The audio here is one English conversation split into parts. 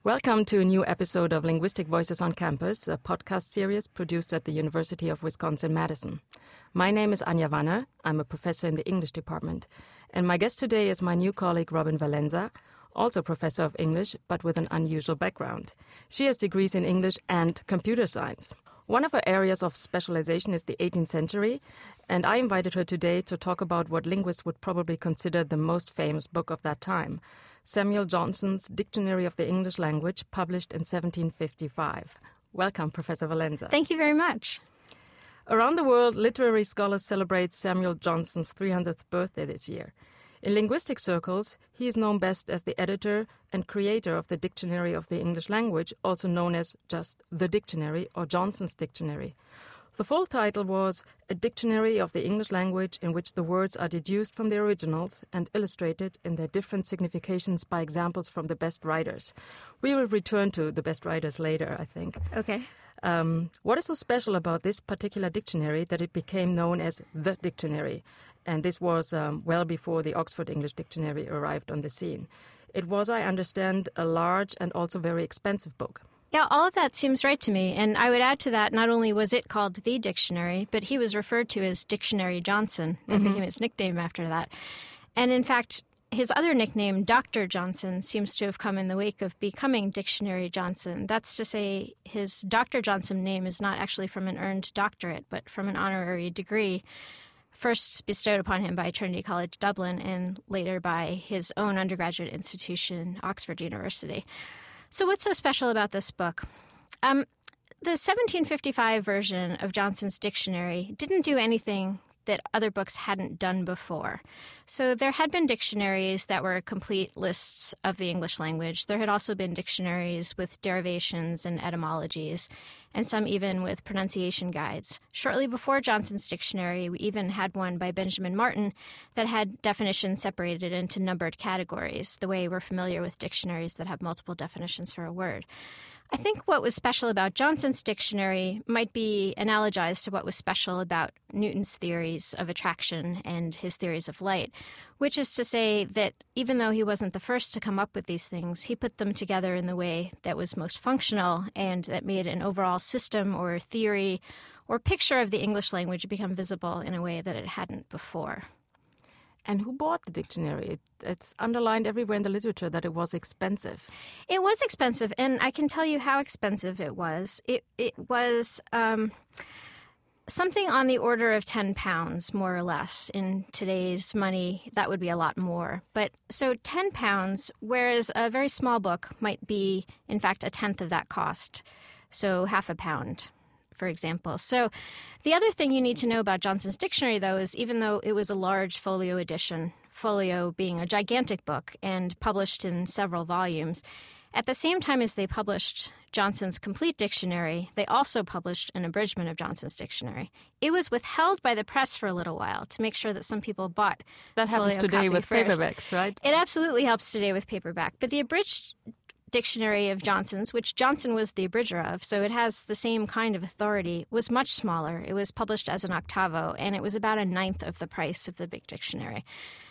Welcome to a new episode of Linguistic Voices on Campus, a podcast series produced at the University of Wisconsin-Madison. My name is Anja Wanner. I'm a professor in the English department. And my guest today is my new colleague, Robin Valenza, also professor of English, but with an unusual background. She has degrees in English and computer science. One of her areas of specialization is the 18th century, and I invited her today to talk about what linguists would probably consider the most famous book of that time, Samuel Johnson's Dictionary of the English Language, published in 1755. Welcome, Professor Valenza. Thank you very much. Around the world, literary scholars celebrate Samuel Johnson's 300th birthday this year. In linguistic circles, he is known best as the editor and creator of the Dictionary of the English Language, also known as just the Dictionary or Johnson's Dictionary. The full title was A Dictionary of the English Language in which the words are deduced from their originals and illustrated in their different significations by examples from the best writers. We will return to the best writers later, I think. Okay. What is so special about this particular dictionary that it became known as the Dictionary? And this was well before the Oxford English Dictionary arrived on the scene. It was, I understand, a large and also very expensive book. Yeah, all of that seems right to me. And I would add to that, not only was it called the Dictionary, but he was referred to as Dictionary Johnson. That became his nickname after that. And in fact, his other nickname, Dr. Johnson, seems to have come in the wake of becoming Dictionary Johnson. That's to say, his Dr. Johnson name is not actually from an earned doctorate, but from an honorary degree, first bestowed upon him by Trinity College Dublin and later by his own undergraduate institution, Oxford University. So what's so special about this book? The 1755 version of Johnson's dictionary didn't do anything that other books hadn't done before. So there had been dictionaries that were complete lists of the English language. There had also been dictionaries with derivations and etymologies, and some even with pronunciation guides. Shortly before Johnson's dictionary, we even had one by Benjamin Martin that had definitions separated into numbered categories, the way we're familiar with dictionaries that have multiple definitions for a word. I think what was special about Johnson's dictionary might be analogized to what was special about Newton's theories of attraction and his theories of light, which is to say that even though he wasn't the first to come up with these things, he put them together in the way that was most functional and that made an overall system or theory or picture of the English language become visible in a way that it hadn't before. And who bought the dictionary? It's underlined everywhere in the literature that it was expensive. It was expensive, and I can tell you how expensive it was. It was something on the order of £10, more or less. In today's money, that would be a lot more. But so £10, whereas a very small book might be, in fact, a tenth of that cost. So £0.50. For example. So the other thing you need to know about Johnson's dictionary, though, is even though it was a large folio edition, folio being a gigantic book and published in several volumes, at the same time as they published Johnson's complete dictionary, they also published an abridgment of Johnson's dictionary. It was withheld by the press for a little while to make sure that some people bought that happens today with first. Paperbacks, right? It absolutely helps today with paperback. But the abridged dictionary of Johnson's, which Johnson was the abridger of, so it has the same kind of authority, was much smaller. It was published as an octavo, and it was about a ninth of the price of the big dictionary.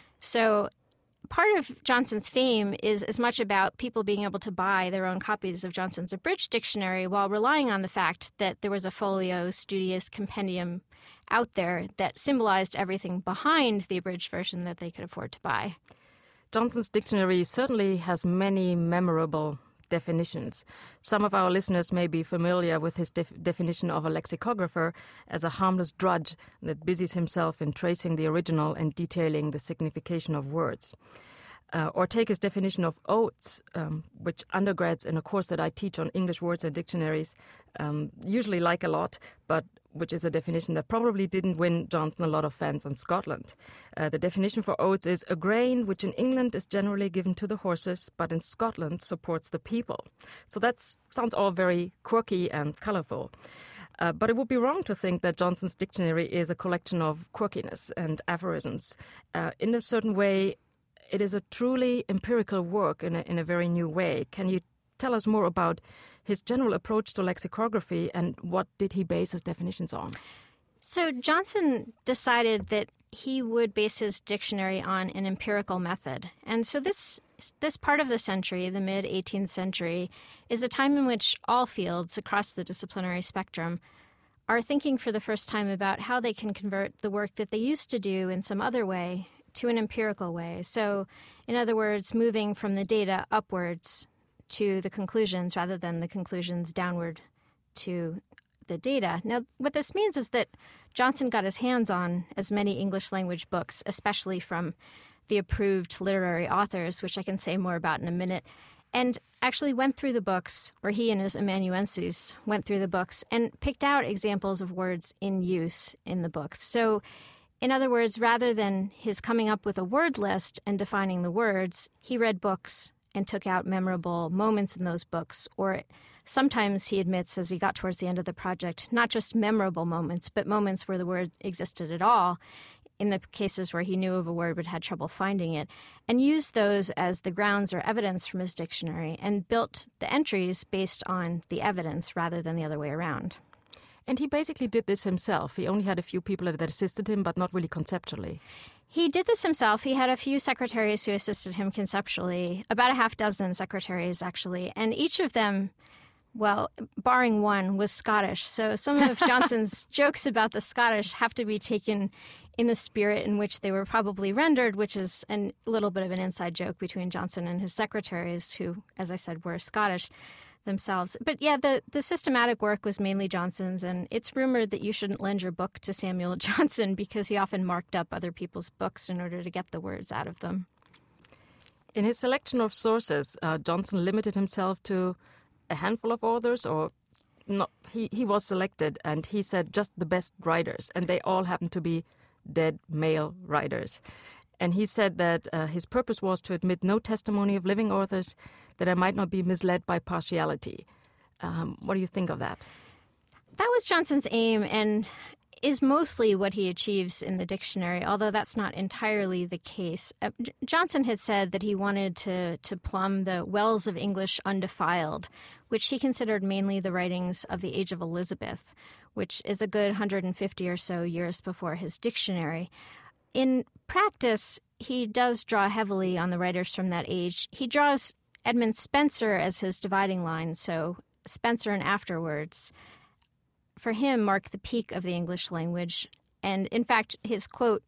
So part of Johnson's fame is as much about people being able to buy their own copies of Johnson's abridged dictionary while relying on the fact that there was a folio, studious compendium out there that symbolized everything behind the abridged version that they could afford to buy. Johnson's dictionary certainly has many memorable definitions. Some of our listeners may be familiar with his definition of a lexicographer as a harmless drudge that busies himself in tracing the original and detailing the signification of words. Or take his definition of oaths, which undergrads in a course that I teach on English words and dictionaries usually like a lot, but which is a definition that probably didn't win Johnson a lot of fans in Scotland. The definition for oaths is a grain which in England is generally given to the horses, but in Scotland supports the people. So that sounds all very quirky and colorful. But it would be wrong to think that Johnson's dictionary is a collection of quirkiness and aphorisms. In a certain way, it is a truly empirical work in a very new way. Can you tell us more about his general approach to lexicography and what did he base his definitions on? So Johnson decided that he would base his dictionary on an empirical method. And so this part of the century, the mid-18th century, is a time in which all fields across the disciplinary spectrum are thinking for the first time about how they can convert the work that they used to do in some other way to an empirical way. So, in other words, moving from the data upwards to the conclusions rather than the conclusions downward to the data. Now, what this means is that Johnson got his hands on as many English language books, especially from the approved literary authors, which I can say more about in a minute, and actually went through the books, or he and his amanuenses went through the books and picked out examples of words in use in the books. So, in other words, rather than his coming up with a word list and defining the words, he read books and took out memorable moments in those books, or sometimes, he admits, as he got towards the end of the project, not just memorable moments, but moments where the word existed at all, in the cases where he knew of a word but had trouble finding it, and used those as the grounds or evidence from his dictionary and built the entries based on the evidence rather than the other way around. And he basically did this himself. He only had a few people that assisted him, but not really conceptually. He did this himself. He had a few secretaries who assisted him conceptually, about a half dozen secretaries, actually, and each of them, well, barring one, was Scottish. So some of Johnson's jokes about the Scottish have to be taken in the spirit in which they were probably rendered, which is a little bit of an inside joke between Johnson and his secretaries, who, as I said, were Scottish themselves. But yeah, the systematic work was mainly Johnson's, and it's rumored that you shouldn't lend your book to Samuel Johnson because he often marked up other people's books in order to get the words out of them. In his selection of sources, Johnson limited himself to a handful of authors, or not? He was selected, and he said just the best writers, and they all happened to be dead male writers. And he said that his purpose was to admit no testimony of living authors, that I might not be misled by partiality. What do you think of that? That was Johnson's aim, and is mostly what he achieves in the dictionary, although that's not entirely the case. Johnson had said that he wanted to plumb the wells of English undefiled, which he considered mainly the writings of the Age of Elizabeth, which is a good 150 or so years before his dictionary. In practice, he does draw heavily on the writers from that age. He draws Edmund Spenser as his dividing line, so Spenser and afterwards, for him, mark the peak of the English language. And in fact, his quote,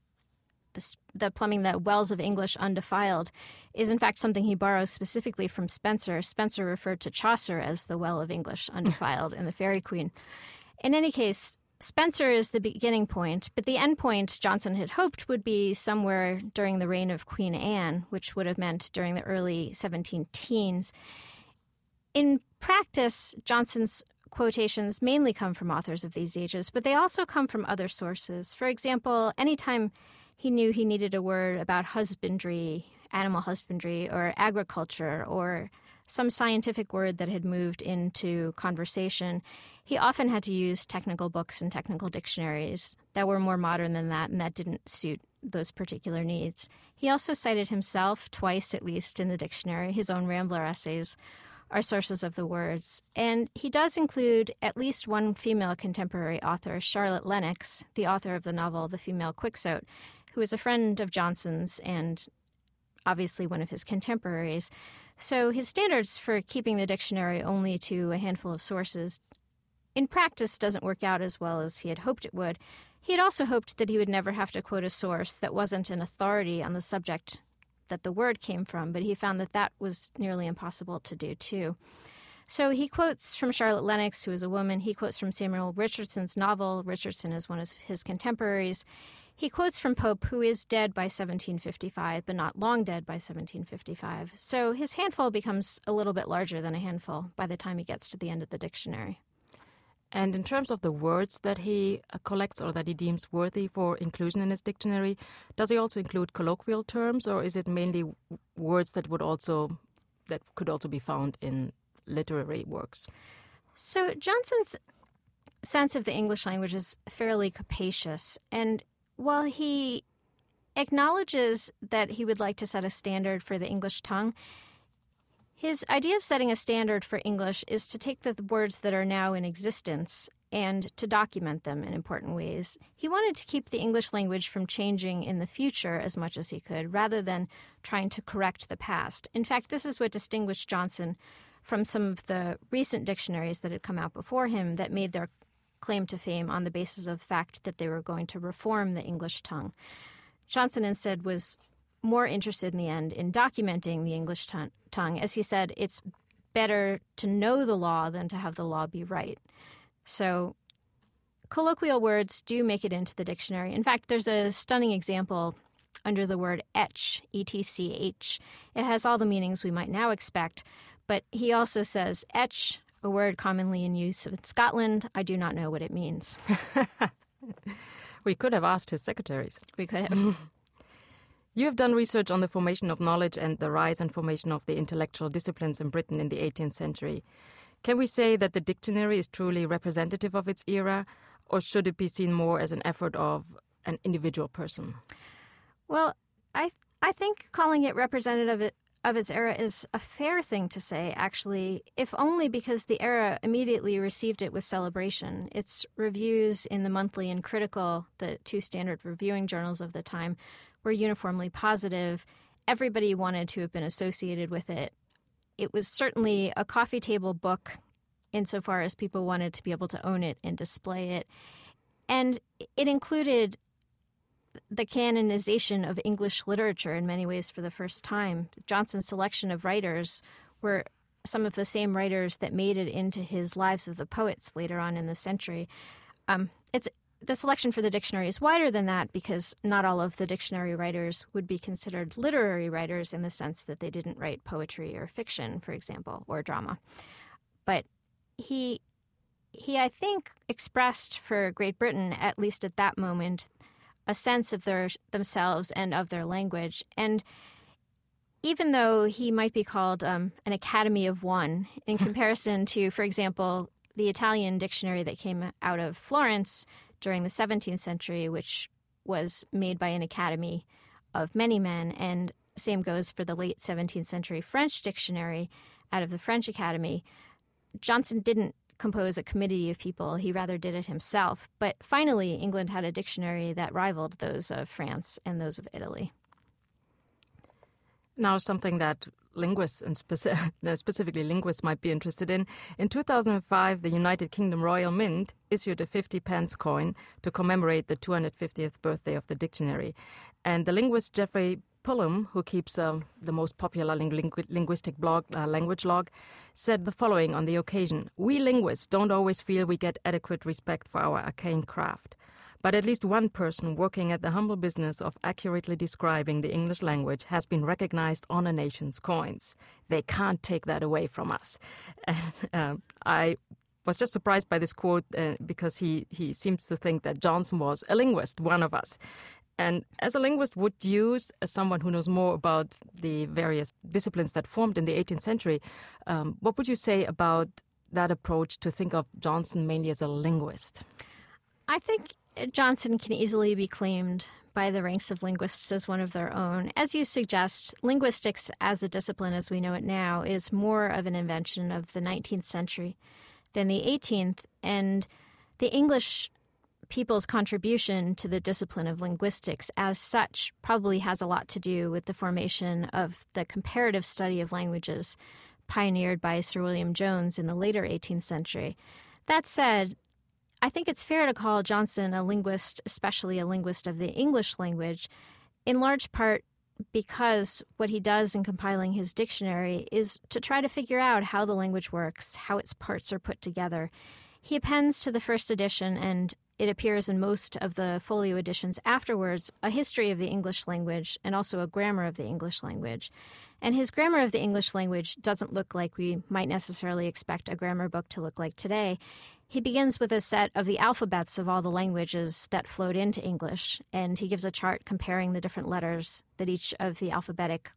the plumbing the wells of English undefiled, is in fact something he borrows specifically from Spenser. Spenser referred to Chaucer as the well of English undefiled in the Faerie Queene. In any case, Spenser is the beginning point, but the end point Johnson had hoped would be somewhere during the reign of Queen Anne, which would have meant during the early 17-teens. In practice, Johnson's quotations mainly come from authors of these ages, but they also come from other sources. For example, anytime he knew he needed a word about husbandry, animal husbandry, or agriculture, or some scientific word that had moved into conversation, he often had to use technical books and technical dictionaries that were more modern than that, and that didn't suit those particular needs. He also cited himself twice, at least, in the dictionary. His own Rambler essays are sources of the words. And he does include at least one female contemporary author, Charlotte Lennox, the author of the novel The Female Quixote, who is a friend of Johnson's and obviously one of his contemporaries. So his standards for keeping the dictionary only to a handful of sources in practice doesn't work out as well as he had hoped it would. He had also hoped that he would never have to quote a source that wasn't an authority on the subject that the word came from, but he found that that was nearly impossible to do too. So he quotes from Charlotte Lennox, who is a woman. He quotes from Samuel Richardson's novel. Richardson is one of his contemporaries. He quotes from Pope, who is dead by 1755, but not long dead by 1755. So his handful becomes a little bit larger than a handful by the time he gets to the end of the dictionary. And in terms of the words that he collects or that he deems worthy for inclusion in his dictionary, does he also include colloquial terms, or is it mainly words that could also be found in literary works? So Johnson's sense of the English language is fairly capacious, and while he acknowledges that he would like to set a standard for the English tongue, his idea of setting a standard for English is to take the words that are now in existence and to document them in important ways. He wanted to keep the English language from changing in the future as much as he could, rather than trying to correct the past. In fact, this is what distinguished Johnson from some of the recent dictionaries that had come out before him that made their claim to fame on the basis of the fact that they were going to reform the English tongue. Johnson instead was more interested in the end in documenting the English tongue. As he said, it's better to know the law than to have the law be right. So colloquial words do make it into the dictionary. In fact, there's a stunning example under the word etch, E-T-C-H. It has all the meanings we might now expect, but he also says, etch, a word commonly in use in Scotland, I do not know what it means. We could have asked his secretaries. We could have. You have done research on the formation of knowledge and the rise and formation of the intellectual disciplines in Britain in the 18th century. Can we say that the dictionary is truly representative of its era, or should it be seen more as an effort of an individual person? Well, I think calling it representative of its era is a fair thing to say, actually, if only because the era immediately received it with celebration. Its reviews in the Monthly and Critical, the two standard reviewing journals of the time, were uniformly positive. Everybody wanted to have been associated with it. It was certainly a coffee table book insofar as people wanted to be able to own it and display it. And it included the canonization of English literature in many ways for the first time. Johnson's selection of writers were some of the same writers that made it into his Lives of the Poets later on in the century. The selection for the dictionary is wider than that because not all of the dictionary writers would be considered literary writers in the sense that they didn't write poetry or fiction, for example, or drama. But he I think, expressed for Great Britain, at least at that moment, a sense of themselves and of their language. And even though he might be called an Academy of One in comparison to, for example, the Italian dictionary that came out of Florence during the 17th century, which was made by an academy of many men, and same goes for the late 17th century French dictionary out of the French Academy, Johnson didn't compose a committee of people. He rather did it himself. But finally, England had a dictionary that rivaled those of France and those of Italy. Now, something that linguists, and specifically linguists, might be interested in. In 2005, the United Kingdom Royal Mint issued a 50-pence coin to commemorate the 250th birthday of the dictionary. And the linguist Geoffrey Pullum, who keeps the most popular linguistic blog, Language Log, said the following on the occasion: "We linguists don't always feel we get adequate respect for our arcane craft. But at least one person working at the humble business of accurately describing the English language has been recognized on a nation's coins. They can't take that away from us." And I was just surprised by this quote because he seems to think that Johnson was a linguist, one of us. And as a linguist, would you, as someone who knows more about the various disciplines that formed in the 18th century, what would you say about that approach to think of Johnson mainly as a linguist? I think Johnson can easily be claimed by the ranks of linguists as one of their own. As you suggest, linguistics as a discipline as we know it now is more of an invention of the 19th century than the 18th, and the English people's contribution to the discipline of linguistics as such probably has a lot to do with the formation of the comparative study of languages pioneered by Sir William Jones in the later 18th century. That said, I think it's fair to call Johnson a linguist, especially a linguist of the English language, in large part because what he does in compiling his dictionary is to try to figure out how the language works, how its parts are put together. He appends to the first edition, and it appears in most of the folio editions afterwards, a history of the English language and also a grammar of the English language. And his grammar of the English language doesn't look like we might necessarily expect a grammar book to look like today. He begins with a set of the alphabets of all the languages that flowed into English, and he gives a chart comparing the different letters that each of the alphabetic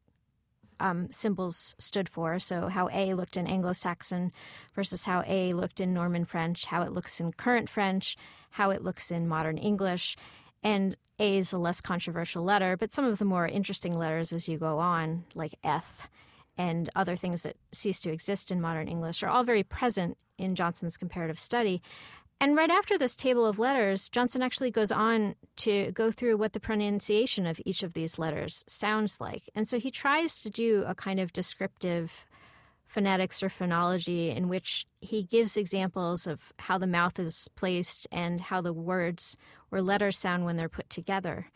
symbols stood for. So how A looked in Anglo-Saxon versus how A looked in Norman French, how it looks in current French, how it looks in modern English. And A is a less controversial letter, but some of the more interesting letters as you go on, like eth and other things that cease to exist in modern English, are all very present in Johnson's comparative study. And right after this table of letters, Johnson actually goes on to go through what the pronunciation of each of these letters sounds like. And so he tries to do a kind of descriptive phonetics or phonology in which he gives examples of how the mouth is placed and how the words or letters sound when they're put together.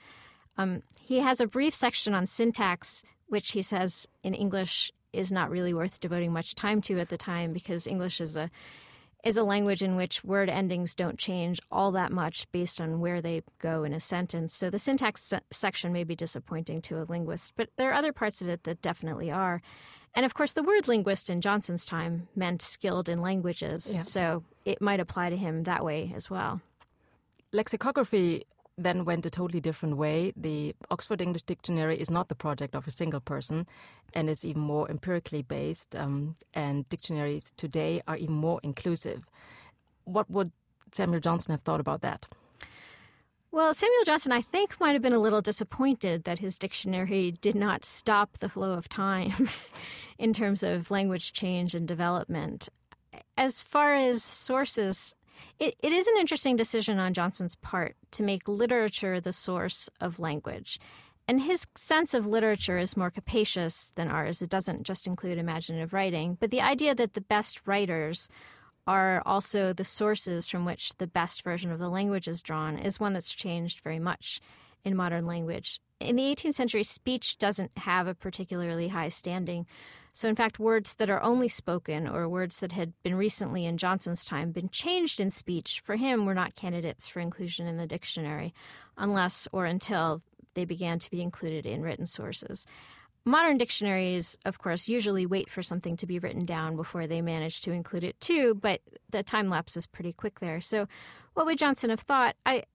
He has a brief section on syntax, which he says in English is not really worth devoting much time to at the time because English is a language in which word endings don't change all that much based on where they go in a sentence. So the syntax section may be disappointing to a linguist, but there are other parts of it that definitely are. And of course, the word linguist in Johnson's time meant skilled in languages, so it might apply to him that way as well. Lexicography then went a totally different way. The Oxford English Dictionary is not the project of a single person and is even more empirically based, and dictionaries today are even more inclusive. What would Samuel Johnson have thought about that? Well, Samuel Johnson, I think, might have been a little disappointed that his dictionary did not stop the flow of time in terms of language change and development. As far as sources, it is an interesting decision on Johnson's part to make literature the source of language. And his sense of literature is more capacious than ours. It doesn't just include imaginative writing. But the idea that the best writers are also the sources from which the best version of the language is drawn is one that's changed very much in modern language. In the 18th century, speech doesn't have a particularly high standing. So in fact, words that are only spoken or words that had been recently in Johnson's time been changed in speech, for him were not candidates for inclusion in the dictionary unless or until they began to be included in written sources. Modern dictionaries, of course, usually wait for something to be written down before they manage to include it too, but the time lapse is pretty quick there. So what would Johnson have thought?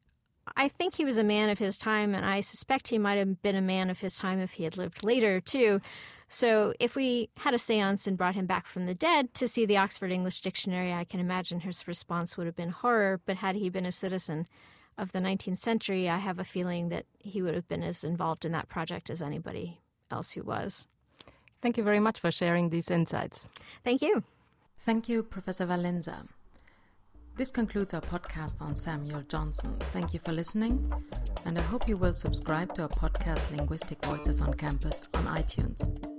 I think he was a man of his time, and I suspect he might have been a man of his time if he had lived later too. So if we had a seance and brought him back from the dead to see the Oxford English Dictionary, I can imagine his response would have been horror. But had he been a citizen of the 19th century, I have a feeling that he would have been as involved in that project as anybody else who was. Thank you very much for sharing these insights. Thank you. Thank you, Professor Valenza. This concludes our podcast on Samuel Johnson. Thank you for listening, and I hope you will subscribe to our podcast Linguistic Voices on Campus on iTunes.